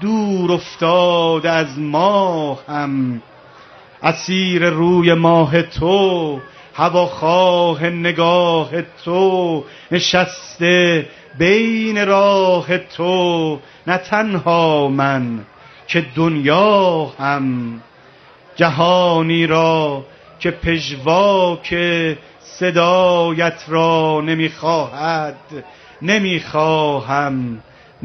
دور افتاد از ماهم، اسیر روی ماه تو، هواخواه نگاه تو، نشسته بین راه تو. نه تنها من که دنیا هم، جهانی را که پژواک صدایت را نمیخواهد. نمیخواهم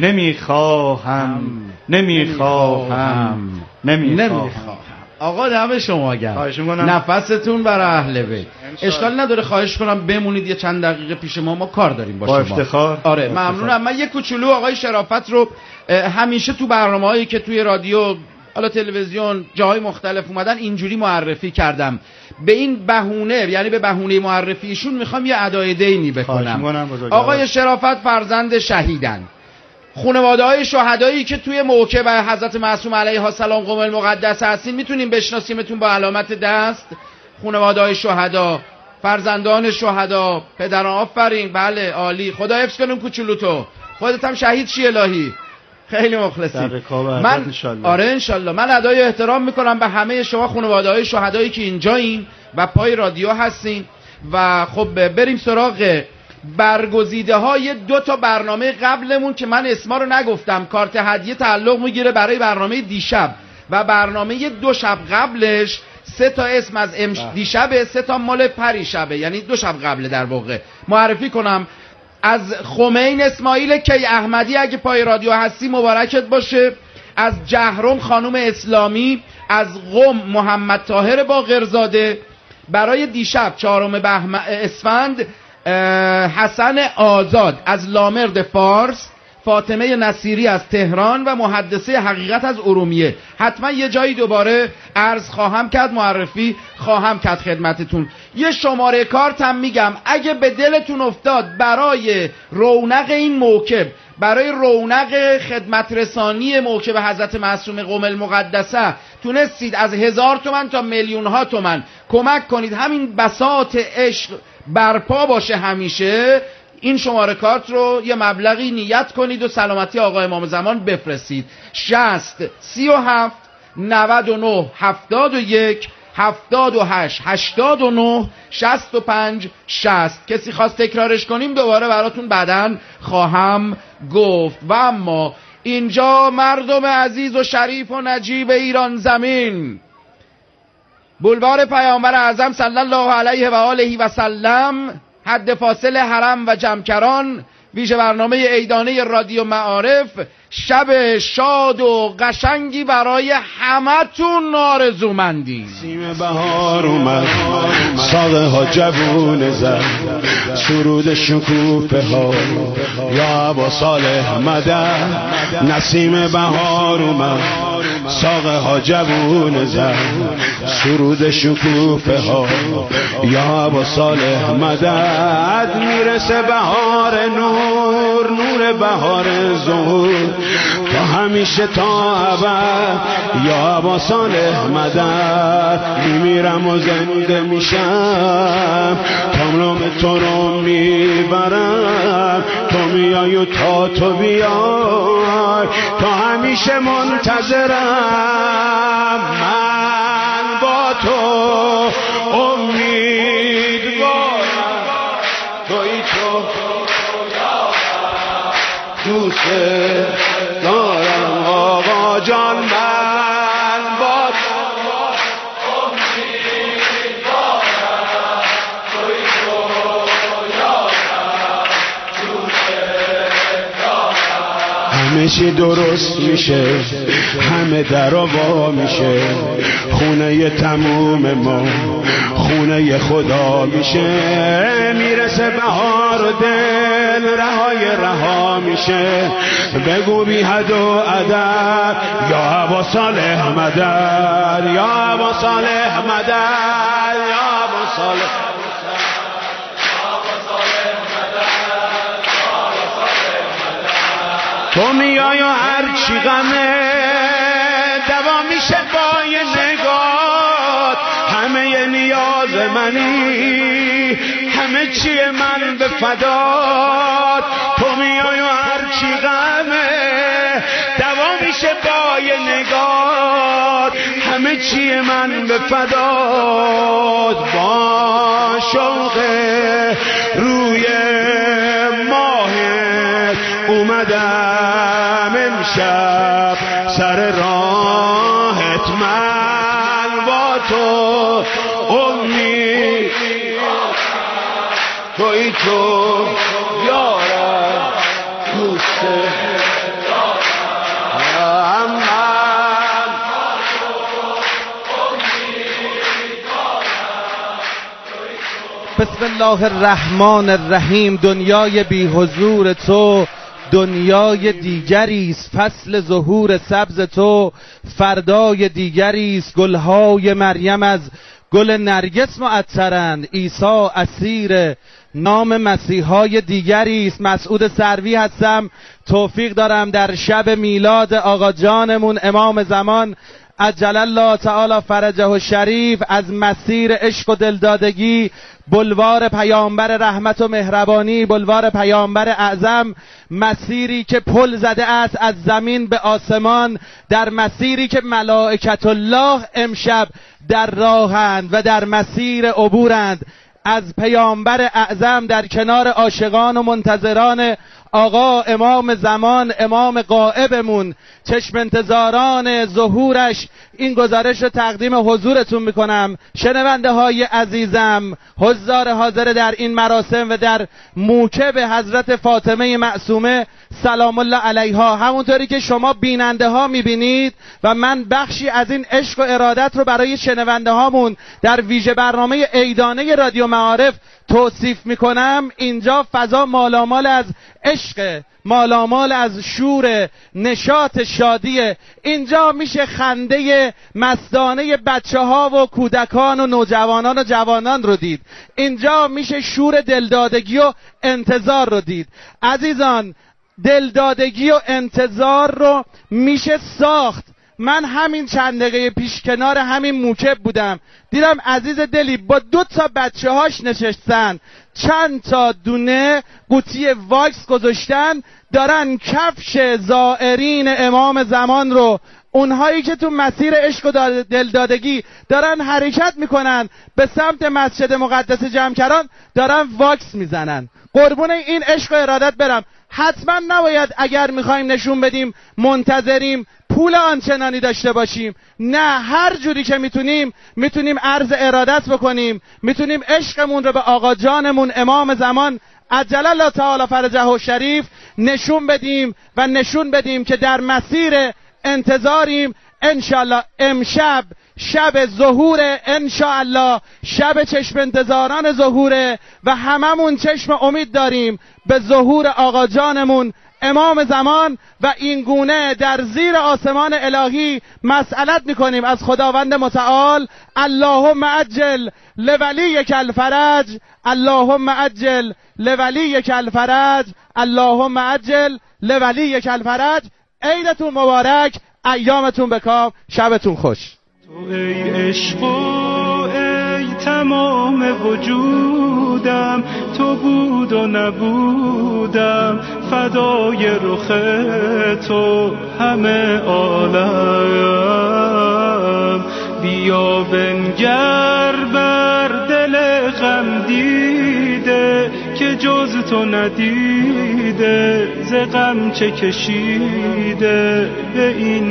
آقا دم شما گرم، نفستون برای اهل بیت. اشکال نداره، خواهش کنم بمونید یه چند دقیقه پیش ما کار داریم با شما. افتخار. آره ممنونم. من یه کوچولو آقای شرافت رو همیشه تو برنامه‌هایی که توی رادیو، حالا تلویزیون، جاهای مختلف اومدن اینجوری معرفی کردم. به این بهونه، یعنی به بهونه معرفیشون میخوام یه ادای دینی بکنم. آقای شرافت فرزند شهیدن. خانواده‌های شهدایی که توی موکب حضرت معصوم علیه السلام قم المقدس هستین میتونیم بشناسیمتون با علامت دست. خانواده‌های شهدا، فرزندان شهدا، پدران، آفرین، بله عالی. خدا حفظ کنه کوچولو تو، خودت هم شهید شی الهی. خیلی مخلصی. من آره انشالله. من ادای احترام میکنم به همه شما خانواده‌های شهدایی که اینجایین و پای رادیو هستین. و خب بریم سراغ برگزیده های 2 تا برنامه قبلمون که من اسما رو نگفتم. کارت هدیه تعلق میگیره برای برنامه دیشب و برنامه 2 شب قبلش. 3 تا اسم از دیشبه، 3 تا مال پریشبه، یعنی 2 شب قبله. در واقع معرفی کنم از خمین اسماعیل کی احمدی، اگه پای رادیو هستی مبارکت باشه. از جهرم خانم اسلامی. از قم محمد طاهر باقرزاده. برای دیشب 4 اسفند حسن آزاد از لامرد فارس. فاطمه نصیری از تهران و محدثه حقیقت از ارومیه. حتما یه جایی دوباره عرض خواهم کرد، معرفی خواهم کرد خدمتتون. یه شماره کارت هم میگم اگه به دلتون افتاد برای رونق این موکب، برای رونق خدمت رسانی موکب حضرت معصوم قم المقدسه تونستید از 1000 تومن تا میلیون‌ها تومن کمک کنید، همین بساط عشق برپا باشه همیشه، این شماره کارت رو یه مبلغی نیت کنید و سلامتی آقا امام زمان بفرستید. 60 37 99 71 78 89 65 60. کسی خواست تکرارش کنیم دوباره براتون بعداً خواهم گفت. و اما اینجا مردم عزیز و شریف و نجیب ایران زمین، بولوار پیامبر اعظم صلی الله علیه و آله و سلم، حد فاصل حرم و جمکران، ویژه برنامه عیدانه رادیو معارف، شب شاد و قشنگی برای همتون آرزومندیم. سیم بهار اومد، ساقه ها جوون زد، سرود شکوفه ها یا با صالح مدد. نسیم بهار اومد، ساقه ها جوون زد، سرود شکوفه ها یا با صالح مدد. میرسه بهار نور، نور بهار ظهور، تا همیشه تا ابد یا با صالح مدد. میمیرم و زنده میشم، کاملام تو رو میبرم، تو میای و تا تو بیای، تا همیشه منتظرم. من با تو امیدوارم، توی تو دوست دارم آقا جان. من با تو امیدوارم، توی تو یارم دوست دارم. همه چی درست میشه، همه درا وا میشه، خونه تموم ما خونه خدا میشه. میرسه بهار و دل رهای رها میشه، بگو بی حد و عدد یا با صالح مدد، یا با صالح مدد، یا با صالح تو میای و هر چی غمه دوا میشه با یه نگاه. همه نیاز منی، همه چی من به فدات. تو میای و هر چی غمه دوا میشه با چیه من به فدات با شوق روی ماهت اومدم امشب سر راهت من با تو امید توی تو یارم دوسته بسم الله الرحمن الرحیم. دنیای بی حضور تو دنیای دیگریست، فصل ظهور سبز تو فردای دیگریست. گلهای مریم از گل نرگس معطرند، عیسی اسیر نام مسیحای دیگریست. مسعود سروی هستم، توفیق دارم در شب میلاد آقا جانمون امام زمان عجل الله تعالی فرجه الشریف از مسیر عشق و دلدادگی، بلوار پیامبر رحمت و مهربانی، بلوار پیامبر اعظم، مسیری که پل زده است از زمین به آسمان، در مسیری که ملائکت الله امشب در راهند و در مسیر عبورند از پیامبر اعظم، در کنار عاشقان و منتظران آقا امام زمان، امام غائبمون، چشم انتظاران ظهورش. این گزارش رو تقدیم حضورتون میکنم شنونده های عزیزم، حضار حاضر در این مراسم و در موکب حضرت فاطمه معصومه سلام الله علیها. همونطوری که شما بیننده ها میبینید و من بخشی از این عشق و ارادت رو برای شنونده هامون در ویژه برنامه عیدانه رادیو معارف توصیف میکنم، اینجا فضا مالامال از عشق، مالامال از شور، نشاط، شادیه. اینجا میشه خنده مستانه بچه ها و کودکان و نوجوانان و جوانان رو دید. اینجا میشه شور دلدادگی و انتظار رو دید. عزیزان، دلدادگی و انتظار رو میشه ساخت. من همین چند دقیقه پیش کنار همین موکب بودم، دیدم عزیز دلی با 2 بچه هاش نشستن، چند تا دونه قوطی واکس گذاشتن، دارن کفش زائرین امام زمان رو، اونهایی که تو مسیر عشق و دلدادگی دارن حرکت میکنن به سمت مسجد مقدس جمکران، دارن واکس میزنن. قربون این عشق و ارادت برم. حتما نباید اگر میخوایم نشون بدیم منتظریم پول آنچنانی داشته باشیم، نه، هر جوری که میتونیم عرض ارادت بکنیم، میتونیم عشقمون رو به آقا جانمون امام زمان عجل الله تعالی فرجه الشریف نشون بدیم و نشون بدیم که در مسیر انتظاریم. انشالله امشب شب ظهور، انشالله شب چشم انتظاران ظهوره و هممون چشم امید داریم به ظهور آقا جانمون امام زمان و این گونه در زیر آسمان الهی مسئلت میکنیم از خداوند متعال: اللهم عجل لولیک الفرج، اللهم عجل لولیک الفرج، اللهم عجل لولیک الفرج. عیدتون مبارک، ایامتون بکام، شبتون خوش. تو ای عشق و ای تمام وجودم، تو بود و نبودم، فدای رخ تو همه عالم. بیا بنگر بر دل غم دیده که جز تو ندیده، ز غم چه کشیده به این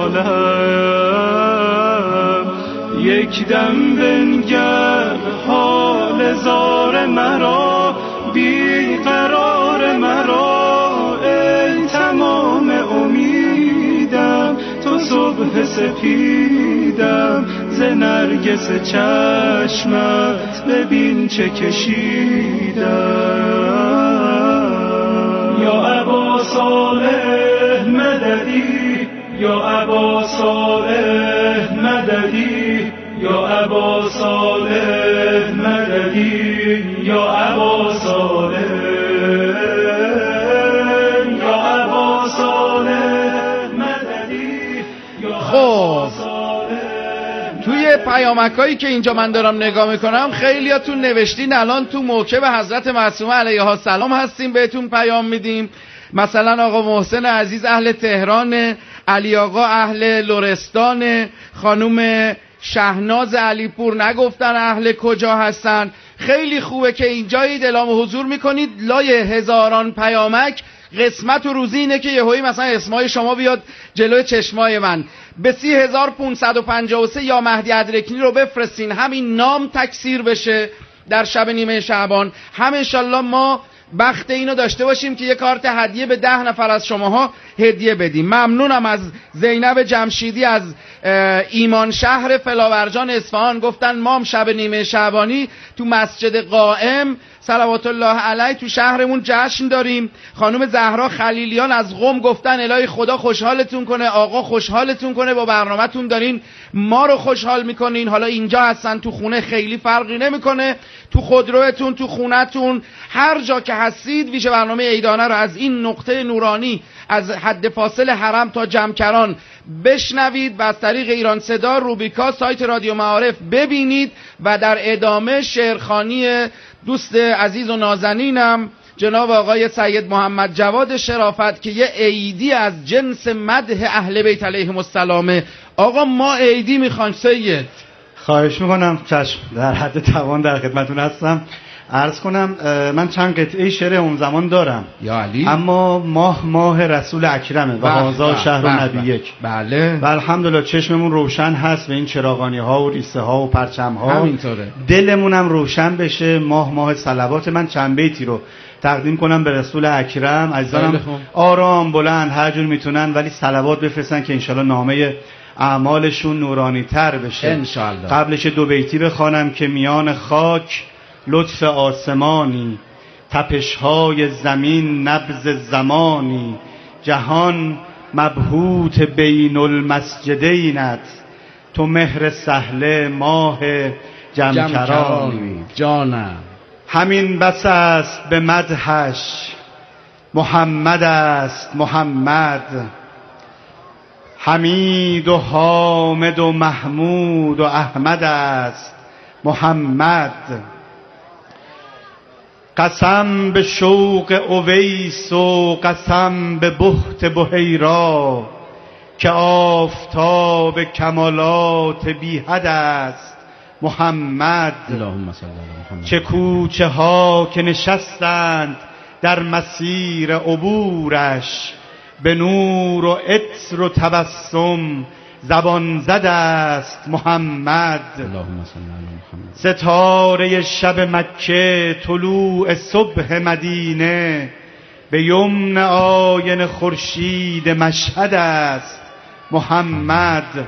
عالم. یک دم بنگر حال زار مرا، بی قرار مرا، ای تمام امیدم، تو صبح سپیدم، ز نرگس چشمت ببین چه کشیدم. یا ابا صالح مددی، یا ابا صالح مددی، یا ابا صالح مددی، یا ابا صالح، یا ابا صالح مددی. خب توی پیامکایی که اینجا من دارم نگاه میکنم خیلیاتون نوشتین الان تو موکب حضرت معصومه علیها السلام هستیم، بهتون پیام میدیم. مثلا آقا محسن عزیز اهل تهران، علی آقا اهل لرستان، خانم شهناز علیپور نگفتن اهل کجا هستن. خیلی خوبه که اینجایید، اعلام حضور میکنید. لای هزاران پیامک قسمت و روزی اینه که یهویی مثلا اسمای شما بیاد جلوی چشمای من. به 30553 یا مهدی ادرکنی رو بفرستین، همین نام تکثیر بشه در شب نیمه شعبان. هم انشالله ما بخت اینو داشته باشیم که یک کارت هدیه به 10 نفر از شماها هدیه بدیم. ممنونم از زینب جمشیدی از ایمان شهر فلاورجان اصفهان، گفتن ما هم شب نیمه شعبانی تو مسجد قائم صلوات الله علیه تو شهرمون جشن داریم. خانم زهرا خلیلیان از قم گفتن الهی خدا خوشحالتون کنه، آقا خوشحالتون کنه، با برنامه‌تون دارین ما رو خوشحال میکنین. حالا اینجا هستن تو خونه خیلی فرقی نمیکنه، تو خودروتون، تو خونتون، هر جا که هستید ویژه برنامه عیدانه رو از این نقطه نورانی از حد فاصل حرم تا جمکران بشنوید و از طریق ایران صدا، روبیکا، سایت رادیو معارف ببینید و در ادامه شعرخوانی دوست عزیز و نازنینم جناب آقای سید محمد جواد شرافت که یه عیدی از جنس مدح اهل بیت علیهم السلام. آقا ما عیدی میخوایم سید. خواهش میکنم، چشم، در حد توان در خدمتون هستم. عرض کنم من چند قطعه شعر اون زمان دارم یا علی، اما ماه رسول اکرمه و هذا شهر نبی یک. بله و الحمدلله چشممون روشن هست به این چراغانی ها و ریسه ها و پرچم ها، همینطوره. دلمونم روشن بشه. ماه صلوات. من چند بیتی رو تقدیم کنم به رسول اکرم. عزیزانم آرام بلند هر جور میتونن ولی صلوات بفرستن که انشالله نامه اعمالشون نورانی تر بشه انشالله. قبلش 2 بیتی بخوانم که میان خاک لطف آسمانی، تپش‌های زمین نبض زمانی، جهان مبهوت بین المسجدینت، تو مهر سهله ماه جمکرانی. جانم همین بس است به مدحش، محمد است محمد، حمید و حامد و محمود و احمد است محمد. قسم به شوق اویس و قسم به بخت بحیرا، که آفتاب کمالات بی حد است محمد. اللهم صل علی محمد. چه کوچه ها که نشستند در مسیر عبورش، به نور و عطر و تبسم زبان زد است محمد. اللهم صل علی محمد. ستاره شب مکه طلوع صبح مدینه، به یمن آینه خورشید مشهد است محمد.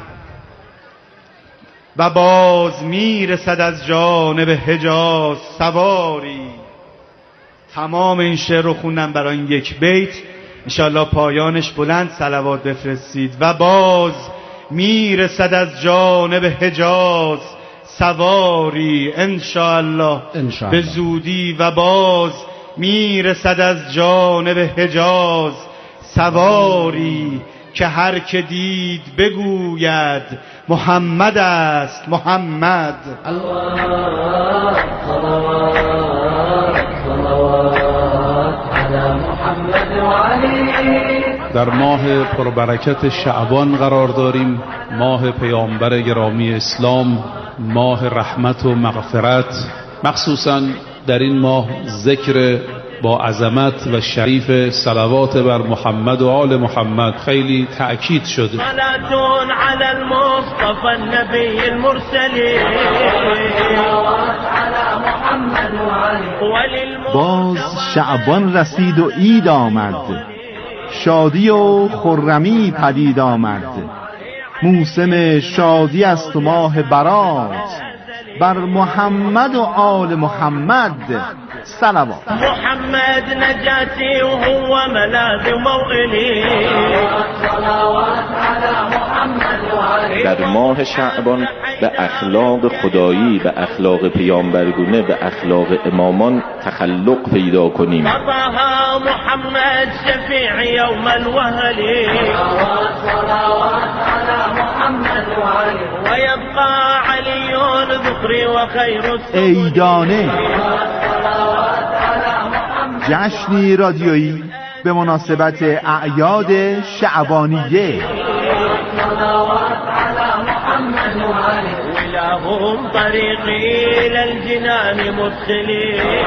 و باز میرسد از جانب حجاز سواری. تمام این شعر رو خوندم برای این 1 بیت، انشاءالله پایانش بلند صلوات بفرستید. و باز میرسد از جانب حجاز سواری، انشاءالله به زودی. و باز میرسد از جانب حجاز سواری، که هر که دید بگوید محمد است محمد. در ماه پربرکت شعبان قرار داریم، ماه پیامبر گرامی اسلام، ماه رحمت و مغفرت. مخصوصا در این ماه ذکر با عظمت و شریف صلوات بر محمد و آل محمد خیلی تأکید شده. صلاتون علی المصطفى النبی المرسلی، باز شعبان رسید و عید آمد، شادی و خرمی پدید آمد. موسم شادی است و ماه برات، بر محمد و آل محمد صلوات. محمد نجاتي وهو ملاذ موئلي، صلوات على محمد وعلي. در ماه شعبان به اخلاق خدایی، به اخلاق پیامبرگونه، به اخلاق امامان تخلق پیدا کنیم. طه محمد شفیع یوم الوهل، صلوات على محمد وعلي. ويبقى علي ذكري وخير عیدانه، جشنی رادیویی به مناسبت اعیاد شعبانیه. ولهم طريقي للجنان مدخلين.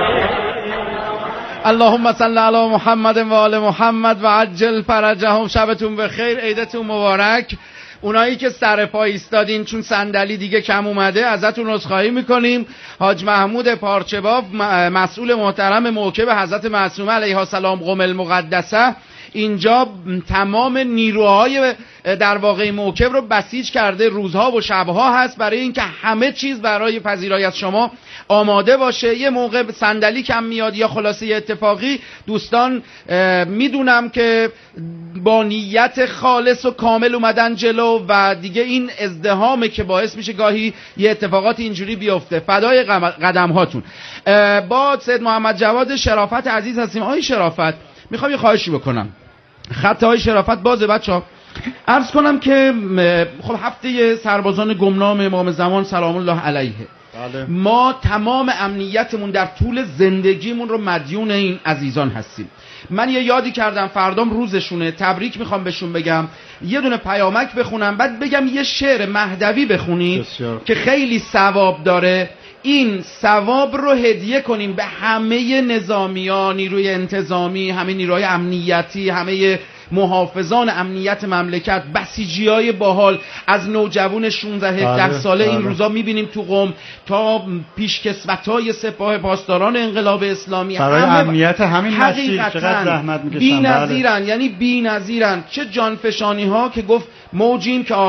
اللهم صل علی محمد و آل محمد و عجل فرجهم. شبتون بخیر، عیدتون مبارک. اونایی که سر پا ایستادین چون صندلی دیگه کم اومده ازتون عذرخواهی میکنیم. حاج محمود پارچه‌باف مسئول محترم موکب حضرت معصومه علیها السلام قم المقدسه اینجا تمام نیروهای در واقع موکب رو بسیج کرده، روزها و شبها هست برای اینکه همه چیز برای پذیرایی از شما آماده باشه. یه موقع صندلی کم میاد یا خلاصه اتفاقی، دوستان میدونم که با نیت خالص و کامل اومدن جلو و دیگه این ازدحامه که باعث میشه گاهی یه اتفاقات اینجوری بیفته. فدای قدم هاتون. با سید محمد جواد شرافت عزیز هستیم. آقای شرافت میخوام یه خواهشی بکنم، خط های شرافت بازه بچه‌ها. عرض کنم که خب هفته سربازان گمنام امام زمان سلام الله علیه، ما تمام امنیتمون در طول زندگیمون رو مدیون این عزیزان هستیم. من یه یادی کردم، فردام روزشونه، تبریک میخوام بهشون بگم، یه دونه پیامک بخونم، بعد بگم یه شعر مهدوی بخونید که خیلی ثواب داره. این ثواب رو هدیه کنیم به همه نظامیان، نیروی انتظامی، همه نیروی امنیتی، همه محافظان امنیت مملکت، بسیجیای باحال، از نوجوان 16-17 ساله این روزا میبینیم تو قم تا پیشکسوتای سپاه پاسداران انقلاب اسلامی، برای امنیت همین مسیر چقدر زحمت میکشن، بی‌نظیرن. یعنی بی‌نظیرن. چه جانفشانی ها که گفت موجیم که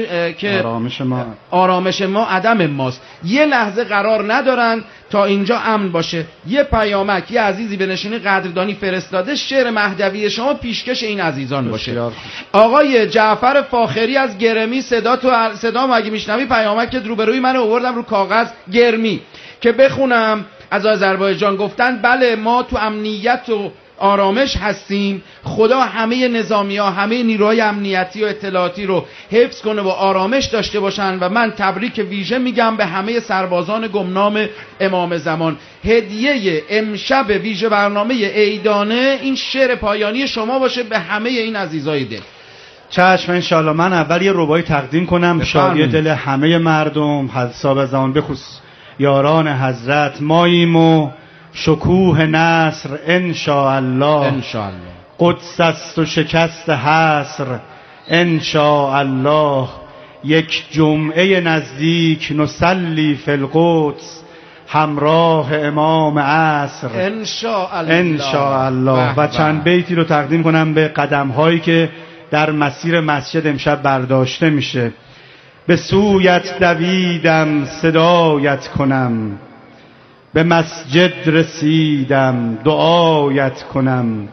آرامش ما عدم ماست. یه لحظه قرار ندارن تا اینجا امن باشه. یه پیامک یه عزیزی به نشونه قدردانی فرستاده، شعر مهدوی شما پیشکش این عزیزان باشه. آقای جعفر فاخری از گرمی، صدا اگه میشنوی پیامک روبروی من آوردم رو کاغذ گرمی که بخونم. از آذربایجان گفتن بله ما تو امنیت و آرامش هستیم، خدا همه نظامی‌ها، همه نیروهای امنیتی و اطلاعاتی رو حفظ کنه و آرامش داشته باشن و من تبریک ویژه میگم به همه سربازان گمنام امام زمان. هدیه امشب ویژه برنامه عیدانه این شعر پایانی شما باشه به همه این عزیزای دل. چشم انشالله. من اول یه ربایی تقدیم کنم، شادی دل همه مردم، حساب زمان بخصوص یاران حضرت ماییم و شکوه نصر انشاءالله، قدس است و شکست حصر انشاءالله، یک جمعه نزدیک نصلی فی القدس همراه امام عصر انشاءالله. و چند بیتی رو تقدیم کنم به قدم هایی که در مسیر مسجد امشب برداشته میشه. به سویت دویدم صدایت کنم، به مسجد رسیدم دعایت کنم،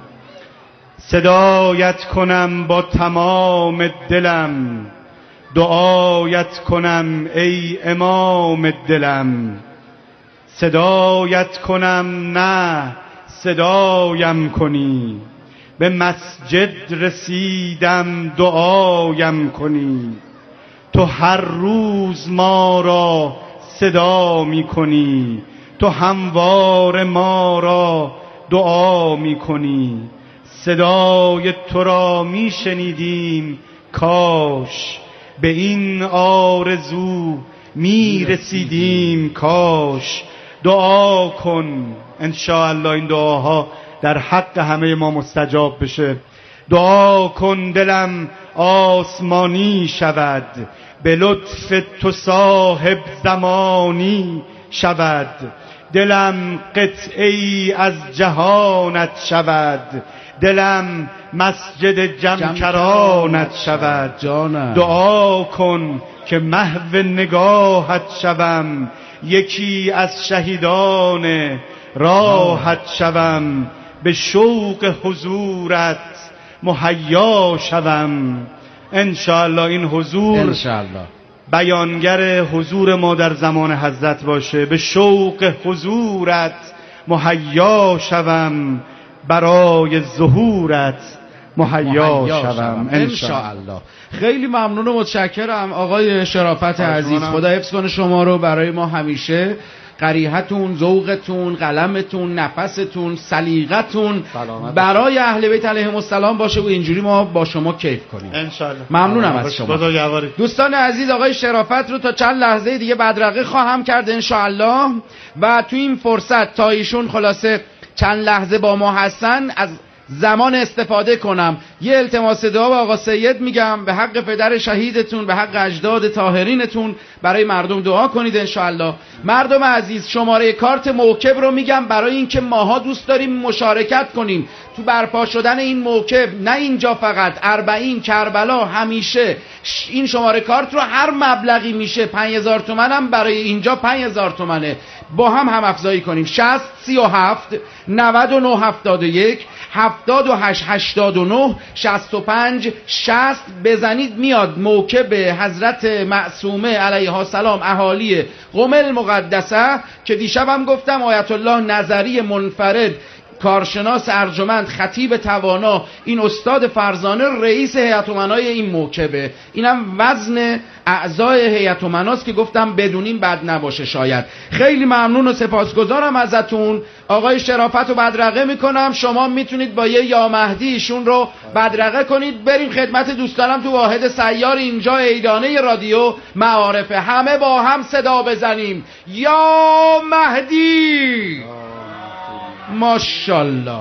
صدایت کنم با تمام دلم، دعایت کنم ای امام دلم، صدایت کنم نه صدایم کنی، به مسجد رسیدم دعایم کنی، تو هر روز ما را صدا می کنی، تو هموار ما را دعا می کنی، صدای تو را می شنیدیم کاش، به این آرزو می رسیدیم کاش. دعا کن انشاءالله این دعاها در حق همه ما مستجاب بشه. دعا کن دلم آسمانی شود، به لطف تو صاحب زمانی شود، دلم قطعی از جهانت شود، دلم مسجد جمکرانت شود. دعا کن که محو نگاهت شوم، یکی از شهیدان راحت شوم، به شوق حضورت مهیا شوم. انشاءالله این حضور بیانگر حضور ما در زمان حضرت باشه، به شوق حضورت مهیا شوم، برای ظهورت مهیا شوم انشاءالله. خیلی ممنون و متشکرم آقای شرافت عزیز، خدا حفظ کنه شما رو برای ما همیشه. قریحتون، ذوقتون، قلمتون، نفستون، سلیقتون برای اهل بیت علیهم السلام باشه و اینجوری ما با شما کیف کنیم ان شاء الله. ممنونم از شما. دوستان عزیز، آقای شرافت رو تا چند لحظه دیگه بدرقه خواهم کرد ان شاء الله و تو این فرصت تا ایشون خلاصه چند لحظه با ما هستن از زمان استفاده کنم یه التماس دعا به آقا سید میگم به حق پدر شهیدتون، به حق اجداد طاهرینتون برای مردم دعا کنید ان شاء الله. مردم عزیز، شماره کارت موکب رو میگم برای اینکه ماها دوست داریم مشارکت کنیم تو برپا شدن این موکب، نه اینجا فقط، 40 کربلا، همیشه این شماره کارت رو هر مبلغی میشه 5000 تومان هم برای اینجا 5000 تومانه، با هم افزایی کنیم. 60 37 99 71 78 89 65 60 بزنید میاد موکب حضرت معصومه علیها السلام اهالی قم المقدسه که دیشبم گفتم آیت الله نظری منفرد، کارشناس ارجمند، خطیب توانا، این استاد فرزانه رئیس هیئت امنای این موکبه. اینم وزن اعضای هیئت امناست که گفتم بدونیم بد نباشه شاید. خیلی ممنون و سپاسگزارم ازتون. آقای شرافت رو بدرقه میکنم، شما میتونید با یه یا مهدی ایشون رو بدرقه کنید. بریم خدمت دوستانم تو واحد سیار اینجا ایدانه رادیو معارفه، همه با هم صدا بزنیم یا مهدی. ماشاءالله.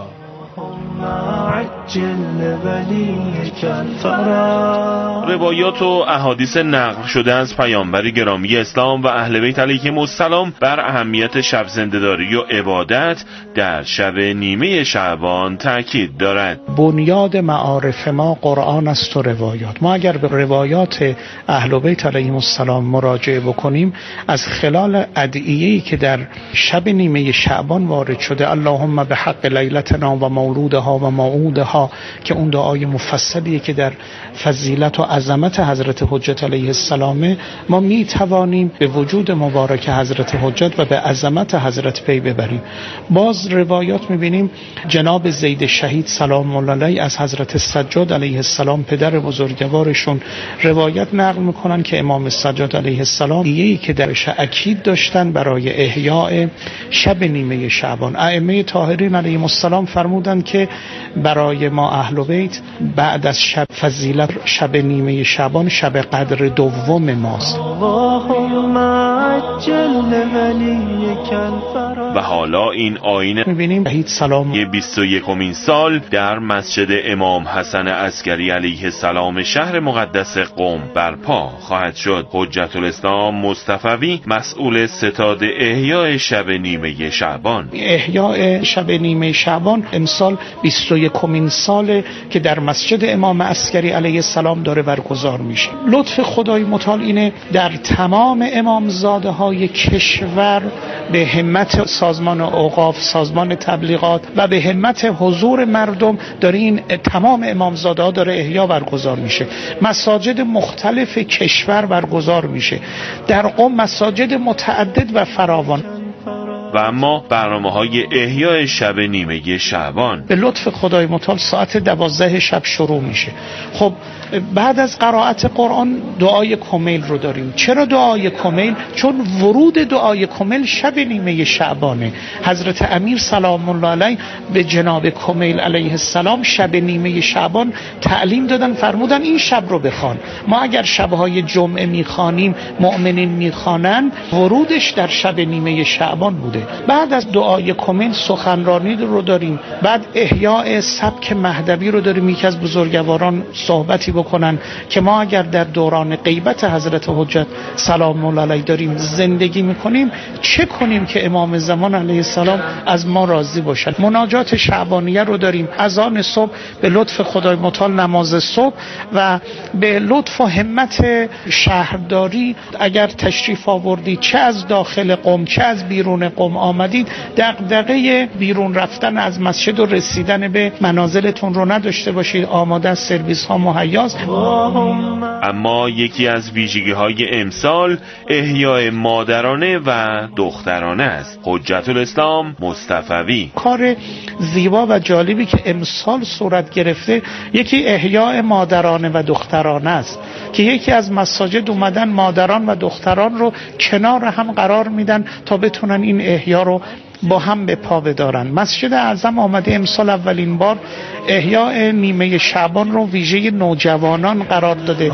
روایات و احادیث نقل شده از پیامبر گرامی اسلام و اهل بیت علیهم السلام بر اهمیت شب زنده‌داری و عبادت در شب نیمه شعبان تاکید دارد. بنیاد معارف ما قرآن است و روایات. ما اگر به روایات اهل بیت علیهم السلام مراجعه بکنیم، از خلال ادعیه‌ای که در شب نیمه شعبان وارد شده، اللهم به حق لیلتنا و مولودها و موعودها، که اون دعای مفصلیه که در فضیلت و عظمت حضرت حجت علیه السلام، ما می توانیم به وجود مبارک حضرت حجت و به عظمت حضرت پی ببریم. باز روایات می بینیم جناب زید شهید سلام الله علیه از حضرت سجاد علیه السلام پدر بزرگوارشون روایت نقل میکنن که امام سجاد علیه السلام ایه‌ای که درش اکید داشتن برای احیاء شب نیمه شعبان. ائمه طاهرین علیهم السلام فرمودند که برای ما اهل بیت بعد از شب فضیلت شب نیمه شعبان شب قدر دوم ماست. و حالا این آینه می‌بینیم شهید سلام 21مین سال در مسجد امام حسن عسکری علیه السلام شهر مقدس قم برپا خواهد شد. حجت الاسلام مصطفوی مسئول ستاد احیاء شب نیمه شعبان. احیاء شب نیمه شعبان امسال 21مین ساله که در مسجد امام عسکری علیه السلام داره برگزار میشه. لطف خدای متعال اینه در تمام امامزاده های کشور به همت سازمان اوقاف، سازمان تبلیغات و به همت حضور مردم داره این تمام امامزاده ها داره احیا برگزار میشه. مساجد مختلف کشور برگزار میشه. در قم مساجد متعدد و فراوان. و اما برنامه‌های احیاء شب نیمه شعبان به لطف خدای متعال ساعت 12 شب شروع میشه. خب بعد از قرائت قرآن دعای کمیل رو داریم. چرا دعای کمیل؟ چون ورود دعای کمیل شب نیمه شعبانه. حضرت امیر سلام الله علیه به جناب کمیل علیه السلام شب نیمه شعبان تعلیم دادن، فرمودن این شب رو بخوان. ما اگر شبهای جمعه میخوانیم، مؤمنین میخوانن، ورودش در شب نیمه شعبان بوده. بعد از دعای کمیل سخنرانی رو داریم. بعد احیاء سبک مهدوی رو داریم. یکی از بزرگواران صحبتی بکنن که ما اگر در دوران غیبت حضرت حجت سلام الله علیه داریم زندگی میکنیم، چه کنیم که امام زمان علیه السلام از ما راضی باشد. مناجات شعبانیه رو داریم. اذان صبح به لطف خدای متعال نماز صبح و به لطف و همت شهرداری اگر تشریف آوردید، چه از داخل قم چه از بیرون قم آمدید، دغدغه بیرون رفتن از مسجد و رسیدن به منازلتون رو نداشته باشید. آماده از سرویس ها مهیاست. ماست. اما یکی از ویژگی‌های امسال احیای مادرانه و دخترانه است. حجت الاسلام مصطفوی: کار زیبا و جالبی که امسال صورت گرفته یکی احیای مادرانه و دخترانه است که یکی از مساجد اومدن مادران و دختران رو کنار هم قرار میدن تا بتونن این احیا رو با هم به پا بدارن. مسجد اعظم آمده امسال اولین بار احیاء نیمه شعبان رو ویژه نوجوانان قرار داده.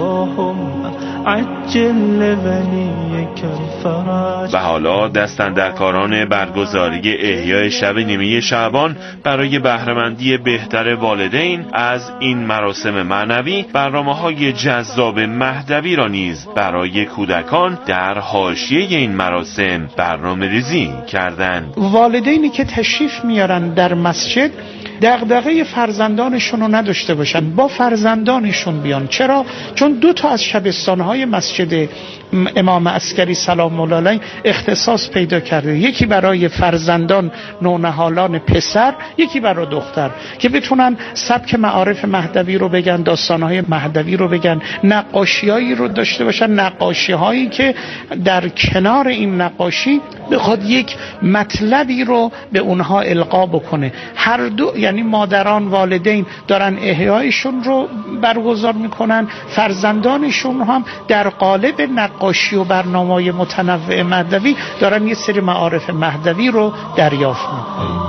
و حالا دستاندرکاران برگزاری احیای شب نیمه شعبان برای بهره‌مندی بهتر والدین از این مراسم معنوی برنامه‌های جذاب مهدوی را نیز برای کودکان در حاشیه این مراسم برنامه‌ریزی کردند. والدینی که تشریف میارن در مسجد دغدغه فرزندانشون رو نداشته باشن، با فرزندانشون بیان. چرا؟ چون 2 تا از شبستان‌های مسجد امام عسکری سلام الله علیه اختصاص پیدا کرده، یکی برای فرزندان نونهالان پسر، یکی برای دختر، که بتونن سبک معارف مهدوی رو بگن، داستان‌های مهدوی رو بگن، نقاشی‌هایی رو داشته باشن، نقاشی‌هایی که در کنار این نقاشی بخواد یک مطلبی رو به اونها القا بکنه. هر دو، یعنی مادران والدین دارن احیایشون رو برگزار میکنن، فرزندانشون هم در قالب نقاشی و برنامه‌های متنوع مهدوی دارن یه سری معارف مهدوی رو دریافت میکنن.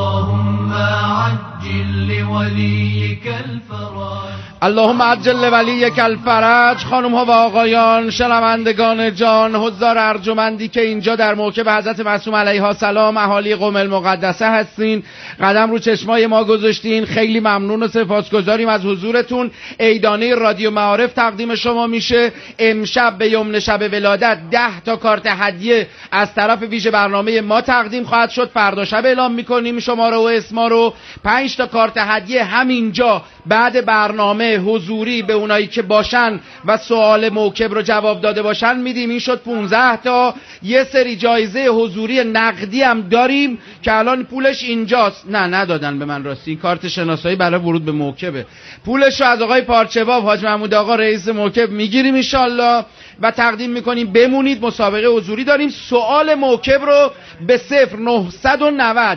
اللهم عجل لولیک الفرج. خانم ها و آقایان، شنوندگان جان، حضار ارجمندی که اینجا در موکب حضرت معصوم علیها السلام اهالی قم المقدسه هستین، قدم رو چشمای ما گذاشتین، خیلی ممنون و سپاسگزاریم از حضورتون. عیدانه رادیو معارف تقدیم شما میشه. امشب به یمن شب ولادت 10 تا کارت هدیه از طرف ویژه برنامه ما تقدیم خواهد شد. فردا شب اعلام میکنیم شماره و اسما رو. 5 تا کارت هدیه همینجا بعد برنامه حضوری به اونایی که باشن و سوال موکب رو جواب داده باشن میدیم. این شد 15 تا. یه سری جایزه حضوری نقدی هم داریم که الان پولش اینجاست. نه ندادن به من راستی، این کارت شناسایی برای ورود به موکبه. پولش رو از آقای پارچه‌باف حاج محمود آقا رئیس موکب میگیریم انشالله و تقدیم میکنیم. بمونید، مسابقه حضوری داریم. سوال موکب رو به 0990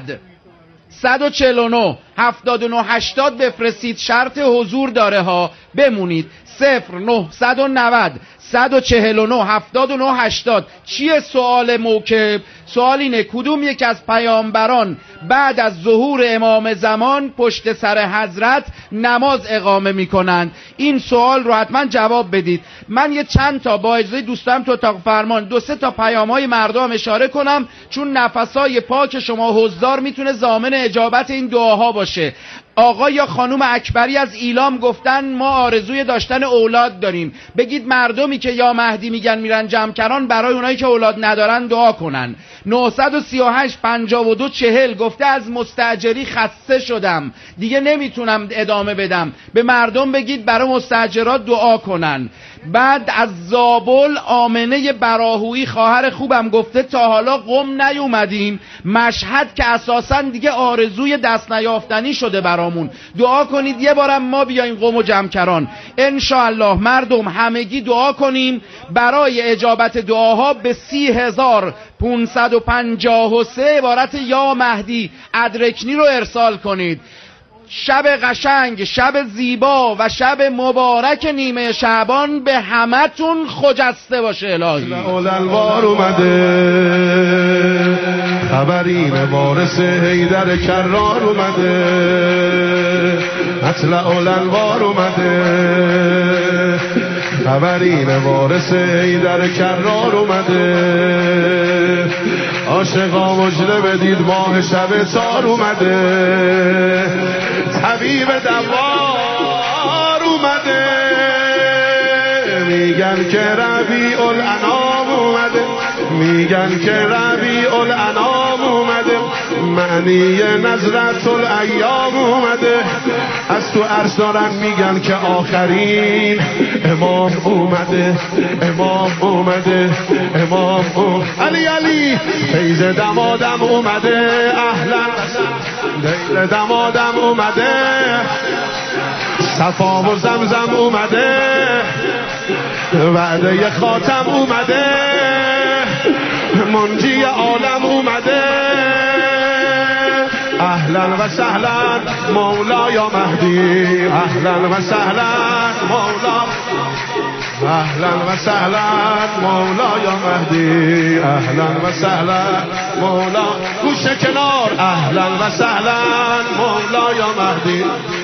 149 79 80 بفرستید، شرط حضور داره ها. بمونید. 0990 149 79 80. چیه سوال موکب؟ سوال اینه کدوم یک از پیامبران بعد از ظهور امام زمان پشت سر حضرت نماز اقامه میکنند؟ این سوال رو حتما جواب بدید. من یه چند تا با اجازه دوستم تو اتاق فرمان 2-3 تا پیام‌های مردم اشاره کنم، چون نفسای پاک شما حضار میتونه ضامن اجابت این دعاها باشه. آقا یا خانوم اکبری از ایلام گفتن ما آرزوی داشتن اولاد داریم. بگید مردمی که یا مهدی میگن میرن جمکران برای اونایی که اولاد ندارن دعا کنن. 938 52 40 گفته از مستاجری خسته شدم دیگه نمیتونم ادامه بدم. به مردم بگید برای مستاجرات دعا کنن. بعد از زابل آمنه براهویی خواهر خوبم گفته تا حالا قم نیومدیم، مشهد که اساسا دیگه آرزوی دست نیافتنی شده برامون، دعا کنید یه بارم ما بیایم قم و جمکران. انشاءالله مردم همگی دعا کنیم برای اجابت دعاها به 30553 عبارت یا مهدی ادرکنی رو ارسال کنید. شب قشنگ، شب زیبا و شب مبارک نیمه شعبان به همتون خجسته باشه. الهی اولوار اومده، خبرین وارث حیدر کرار اومده، اطلع الانوار اومده، خبرین وارث حیدر کرار اومده، عاشقا مجله بدید ماه شب تار اومده، طبیب دوار اومده، میگن که ربیع الانام اومده، میگن که ربیع الانام اومده، معنی نظرت الایام اومده، از تو عرض دارن میگن که آخرین امام اومده، امام اومده، امام اومده، علی علی فیض دمادم اومده، اهلا دیل دمادم اومده، صفا و زمزم اومده، وعده خاتم اومده، منجی عالم اومده. اهلا و سهلا مولا یا مهدی، اهلا و سهلا مولا، اهلا و سهلا مولا یا مهدی، اهلا و سهلا مولا. گوشه کنار، اهلا و سهلا مولا یا مهدی.